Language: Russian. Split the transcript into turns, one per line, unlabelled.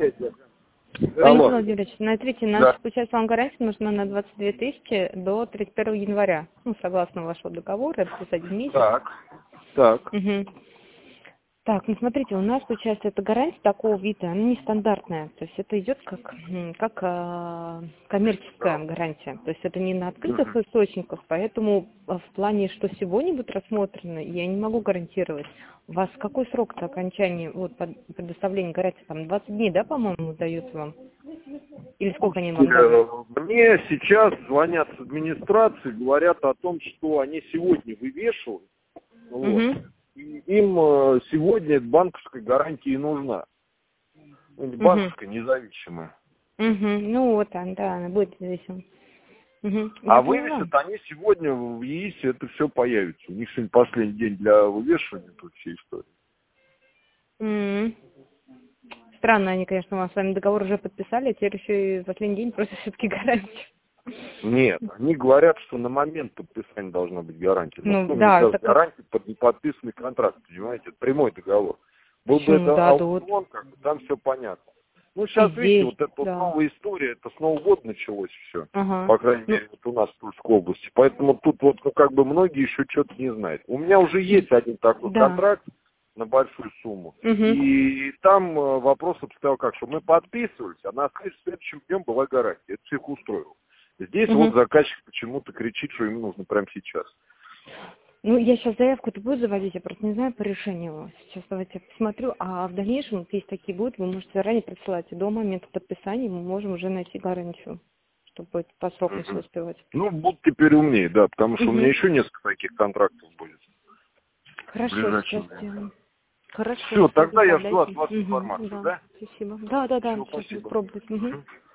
Алло.
Владимирович, смотрите, наша, получается, вам гарантия нужна на 22 тысячи до 31 января. Ну, согласно вашего договора, это плюс 1 месяц.
Так.
Угу. Так, ну смотрите, у нас, получается, эта гарантия такого вида, она нестандартная. То есть это идет как коммерческая гарантия. То есть это не на открытых источниках, поэтому в плане, что сегодня будет рассмотрено, я не могу гарантировать. У вас какой срок до окончания предоставления гарантии? Там 20 дней, да, по-моему, дают вам? Или сколько они вам дают?
Мне сейчас звонят с администрации, говорят о том, что они сегодня вывешивают. Вот. И им сегодня банковская гарантия и нужна. Банковская независимая.
Ну вот, да, она будет независимой.
А вывесят они сегодня в ЕИСе, это все появится. У них сегодня последний день для вывешивания тут всей истории.
Странно, они, конечно, у вас с вами договор уже подписали, а теперь еще и в последний день просят все-таки гарантию.
Нет, они говорят, что на момент подписания должна быть гарантия.
Ну, да,
это гарантия под неподписанный контракт, понимаете? Это прямой договор. Был бы это аукцион, там все понятно. Ну, сейчас, видите, вот эта новая история, это с Нового года началось все. По крайней мере, вот у нас в Тульской области. Поэтому тут вот, многие еще что-то не знают. У меня уже есть один такой контракт на большую сумму. И там вопрос обстоял как, что мы подписывались, а на следующим днем была гарантия. Это всех устроило. Здесь вот заказчик почему-то кричит, что ему нужно прямо сейчас.
Ну, я сейчас заявку-то буду заводить, я просто не знаю по решению. Сейчас давайте посмотрю, а в дальнейшем, если такие будут, вы можете заранее присылать. И до момента подписания мы можем уже найти гарантию, чтобы по сроку все успевать.
Ну, будут теперь умнее, да, потому что у меня еще несколько таких контрактов будет.
Хорошо, сейчас сделаем. Хорошо.
Все, тогда я жду от вас информацию, да?
Спасибо. Да,
Все,
сейчас буду пробовать.